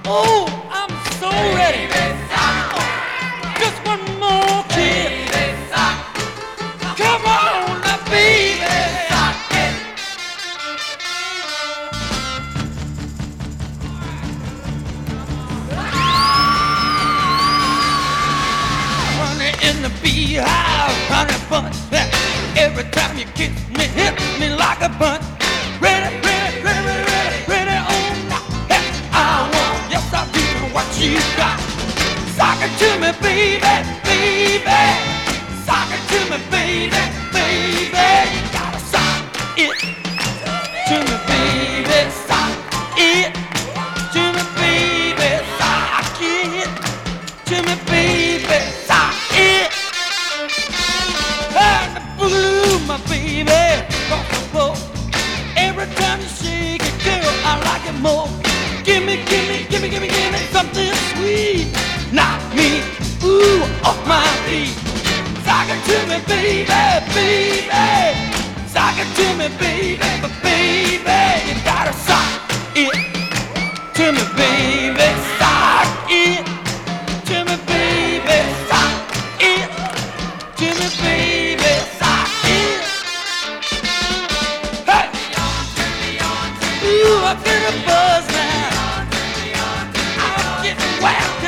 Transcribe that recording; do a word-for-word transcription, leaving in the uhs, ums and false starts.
Oh, I'm so ready. Just one more kiss. Come on, now, baby. Honey in the beehive, honey bun. Every time you kiss me, hit me like a bun. Ready, ready, ready, ready, ready, oh now. Hey, I want, yes I do know what you got. Sock it to me, baby, baby. Sock it to me, baby, baby. You gotta sock it to me, baby. Sock it to me, baby. Sock it to me, baby. Sock it. And the blue, my baby, across the floor. Every time you shake it, girl, I like it more. Give me, give me, give me, give me, give me something sweet. Knock me, ooh, off my feet. Sock it to me, baby, baby. Sock it to me, baby, but baby, you gotta sock it to me, baby. Sock it to me, baby. Sock it to me, baby. Sock it. Hey! Ooh, I feel a buzz now. I'm getting wild.